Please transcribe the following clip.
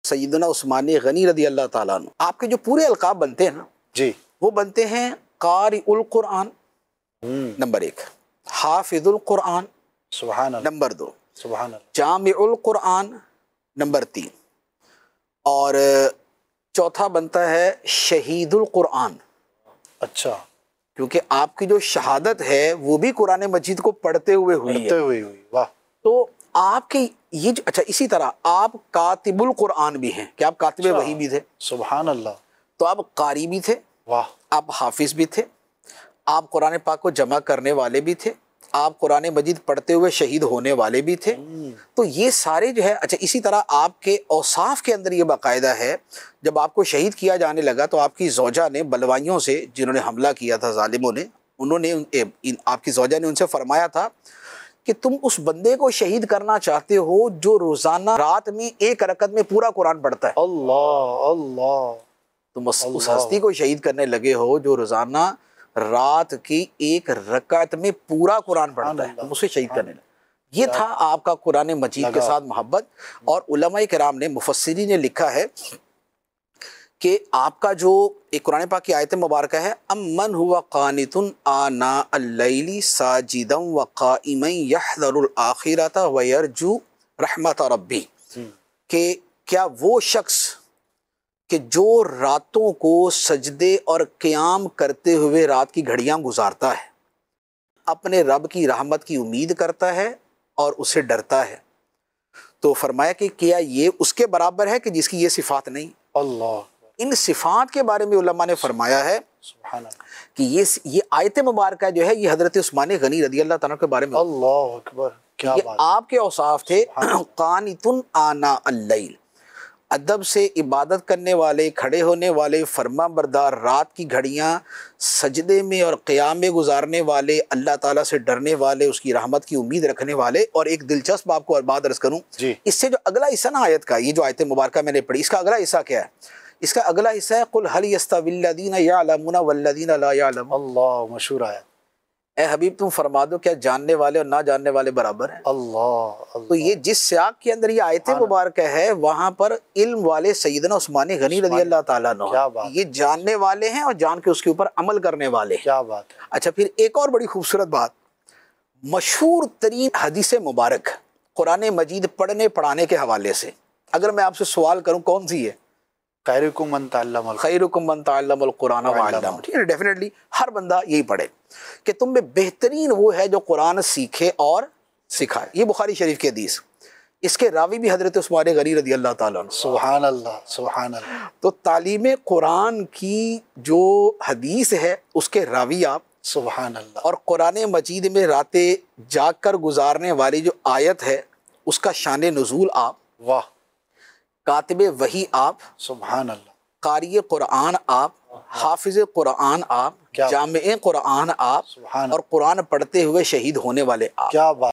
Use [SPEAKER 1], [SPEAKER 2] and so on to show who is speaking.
[SPEAKER 1] سیدنا عثمان غنی رضی اللہ تعالیٰ عنہ، آپ کے جو پورے القاب بنتے ہیں نا
[SPEAKER 2] جی
[SPEAKER 1] وہ بنتے ہیں قاری القرآن نمبر 1، حافظ القرآن
[SPEAKER 2] سبحان اللہ،
[SPEAKER 1] نمبر 2،
[SPEAKER 2] سبحان اللہ،
[SPEAKER 1] جامع القرآن نمبر 3، اور چوتھا بنتا ہے شہید القرآن،
[SPEAKER 2] اچھا
[SPEAKER 1] کیونکہ آپ کی جو شہادت ہے وہ بھی قرآن مجید کو پڑھتے ہوئے ہوئی ہے۔
[SPEAKER 2] پڑھتے ہوئی واہ،
[SPEAKER 1] تو آپ کے یہ اچھا اسی طرح آپ کاتب القرآن بھی ہیں کہ آپ کاتب
[SPEAKER 2] اچھا،
[SPEAKER 1] وحی بھی تھے،
[SPEAKER 2] سبحان اللہ،
[SPEAKER 1] تو آپ قاری بھی تھے،
[SPEAKER 2] واہ،
[SPEAKER 1] آپ حافظ بھی تھے، آپ قرآن پاک کو جمع کرنے والے بھی تھے، آپ قرآن مجید پڑھتے ہوئے شہید ہونے والے بھی تھے۔ تو یہ سارے جو ہے اچھا اسی طرح آپ کے اوصاف کے اندر یہ باقاعدہ ہے، جب آپ کو شہید کیا جانے لگا تو آپ کی زوجہ نے بلوائیوں سے جنہوں نے حملہ کیا تھا ظالموں نے، انہوں نے آپ کی زوجہ نے ان سے فرمایا تھا کہ تم اس بندے کو شہید کرنا چاہتے ہو جو روزانہ رات میں 1 رکعت میں پورا قرآن پڑھتا ہے،
[SPEAKER 2] اللہ اللہ،
[SPEAKER 1] تم اس ہستی کو شہید کرنے لگے ہو جو روزانہ رات کی 1 رکعت میں پورا قرآن پڑھتا ہے، تم اسے شہید کرنے لگے۔ یہ تھا آپ کا قرآن مجید کے ساتھ محبت۔ اور علماء کرام نے، مفسرین نے لکھا ہے کہ آپ کا جو ایک قرآن پاک کی آیت مبارکہ ہے، امن ہوا قانت آناء اللیل ساجدا وقائما یحذر الآخرۃ ویرجو رحمت ربی، کہ کیا وہ شخص کہ جو راتوں کو سجدے اور قیام کرتے ہوئے رات کی گھڑیاں گزارتا ہے، اپنے رب کی رحمت کی امید کرتا ہے اور اسے ڈرتا ہے، تو فرمایا کہ کیا یہ اس کے برابر ہے کہ جس کی یہ صفات نہیں؟
[SPEAKER 2] اللہ،
[SPEAKER 1] ان صفات کے بارے میں علماء نے فرمایا ہے
[SPEAKER 2] سبحان اللہ،
[SPEAKER 1] کہ یہ آیت مبارکہ جو ہے یہ حضرت عثمان غنی رضی اللہ تعالیٰ کے بارے میں،
[SPEAKER 2] اللہ اکبر، کیا
[SPEAKER 1] یہ
[SPEAKER 2] بات،
[SPEAKER 1] آپ کے اوصاف تھے، قانت آناء اللیل، ادب سے عبادت کرنے والے، کھڑے ہونے والے، فرما بردار، رات کی گھڑیاں سجدے میں اور قیام میں گزارنے والے، اللہ تعالیٰ سے ڈرنے والے، اس کی رحمت کی امید رکھنے والے۔ اور ایک دلچسپ آپ کو بات عرض کروں،
[SPEAKER 2] جی،
[SPEAKER 1] اس سے جو اگلا حصہ نا آیت کا، یہ جو آیت مبارکہ میں نے پڑھی، اس کا اگلا حصہ کیا ہے؟ اس کا اگلا حصہ ہے قُلْ هَلْ يَسْتَوِي الَّذِينَ يَعْلَمُونَ وَالَّذِينَ لَا يَعْلَمُونَ،
[SPEAKER 2] اللہ، مشہور آیت،
[SPEAKER 1] اے حبیب تم فرما دو کیا جاننے والے اور نہ جاننے والے برابر ہیں؟
[SPEAKER 2] اللہ اللہ،
[SPEAKER 1] تو یہ جس سیاق کے اندر یہ آیت مبارکہ ہے وہاں پر علم والے سیدنا عثمان غنی رضی اللہ تعالیٰ عنہ،
[SPEAKER 2] کیا بات،
[SPEAKER 1] یہ جاننے والے ہیں اور جان کے اس کے اوپر عمل کرنے والے ہیں۔
[SPEAKER 2] کیا بات ہے،
[SPEAKER 1] اچھا پھر ایک اور بڑی خوبصورت بات، مشہور ترین حدیث مبارک قرآن مجید پڑھنے پڑھانے کے حوالے سے اگر میں آپ سے سوال کروں کون سی ہے؟
[SPEAKER 2] خیرکم من تعلم القرآن،
[SPEAKER 1] خیرکم من تعلم القرآن وعلمہ، ٹھیک ہے، ڈیفینیٹلی ہر بندہ یہی پڑھے کہ تم میں بہترین وہ ہے جو قرآن سیکھے اور سکھائے۔ یہ بخاری شریف کی حدیث، اس کے راوی بھی حضرت عثمان غنی رضی اللہ تعالیٰ عنہ۔
[SPEAKER 2] سبحان اللہ، سبحان اللہ،
[SPEAKER 1] تو تعلیم قرآن کی جو حدیث ہے اس کے راوی آپ،
[SPEAKER 2] سبحان اللہ،
[SPEAKER 1] اور قرآن مجید میں راتیں جاگ کر گزارنے والی جو آیت ہے اس کا شان نزول آپ،
[SPEAKER 2] واہ،
[SPEAKER 1] کاتب وحی آپ،
[SPEAKER 2] سبحان اللہ،
[SPEAKER 1] قاری قرآن آپ، حافظ قرآن آپ،
[SPEAKER 2] کیا
[SPEAKER 1] جامع قرآن آپ،
[SPEAKER 2] سبحان
[SPEAKER 1] اور قرآن پڑھتے ہوئے شہید ہونے والے آپ۔
[SPEAKER 2] کیا بات